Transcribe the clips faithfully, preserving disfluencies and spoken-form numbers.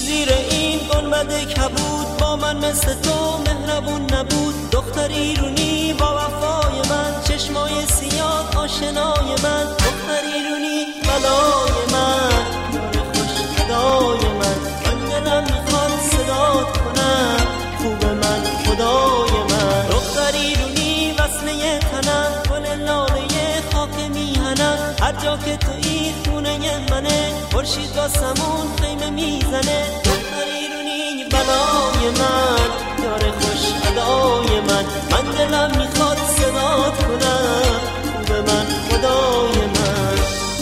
زیر این گنبد کبود با من مثل تو مهربون نبود. دختر ایرونی با وفای من، چشمای سیاه آشنای من. دختر ایرونی بلای من، یار خوش ادای من. من دلم میخواد صدات کنم، خوب من خدای من. دختر ایرونی وصله تنم، گل لاله خاک میهنم. هر جا که تویی خونه منه، خورشید با سمون خیمه میزنه. دختر ایرونی بلای من، یار خوش ادای من. من دلم میخواد صدات کنم، خوب من خدای من.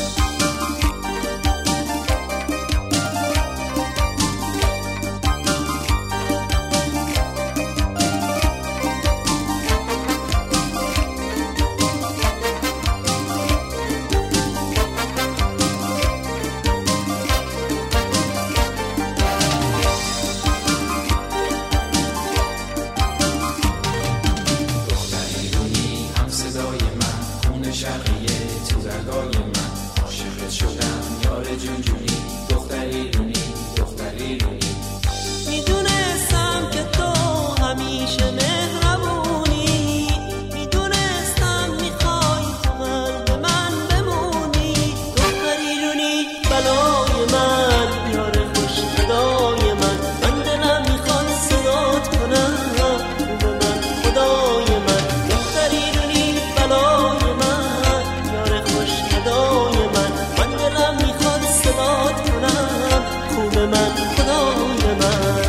شرقیه تو رگای من، عاشقت شدم یار جون جونی. دختر ایرونی دختر ایرونی میدونستم که تو همیشه مهربونی، میدونستم میخوای تو قلب من بمونی. دختر ایرونی بلای من، یار خوش ادای من. من دلم میخواد صدات کنم، خوب من خدای من. دختر ایرونی بلای من خدای من.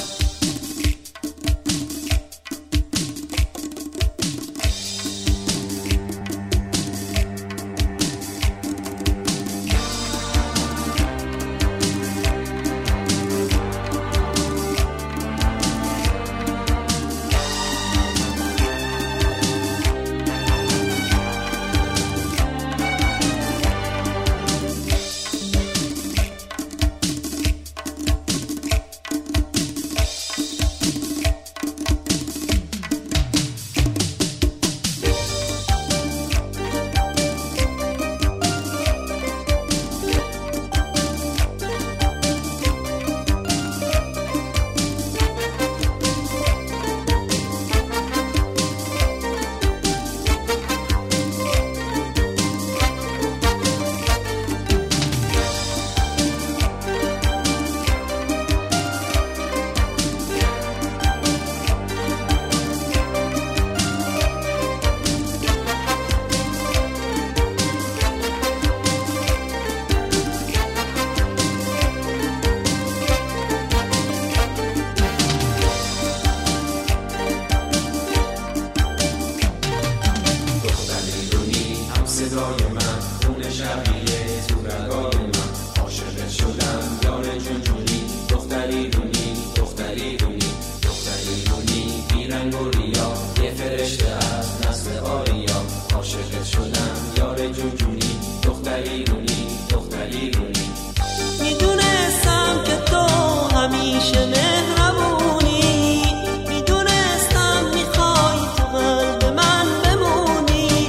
صدای من، خون شرقیه تو رگای من. عاشقت شدم یار جون جونی. دختر ایرونی دختر ایرونی دختر ایرونی بیرنگ و ریا، یه فرشته از نسل آریا. عاشقت شدم یار جون جونی. دختر ایرونی دختر ایرونی میدونستم که تو همیشه مهربونی، میدونستم میخوای تو قلب من بمونی.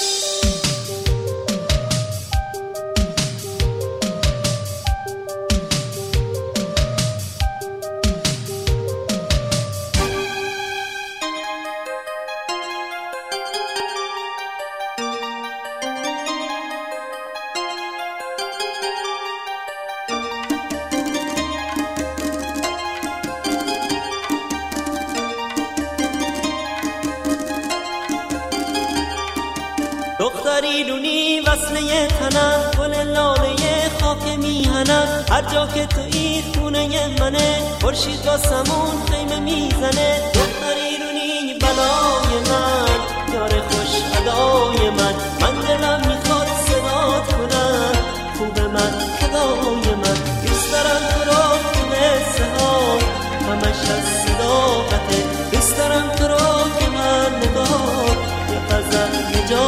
دختر ایرونی وصله تنم، گل لاله خاک میهنم. هر جا که تویی خونه منه، خورشید با سمون خیمه میزنه. دختر ایرونی بلای من، یار خوش ادای من. من دلم میخواد صدات کنم، خوب من خدای من. دوست دارم تو را تو قصه ها همش هست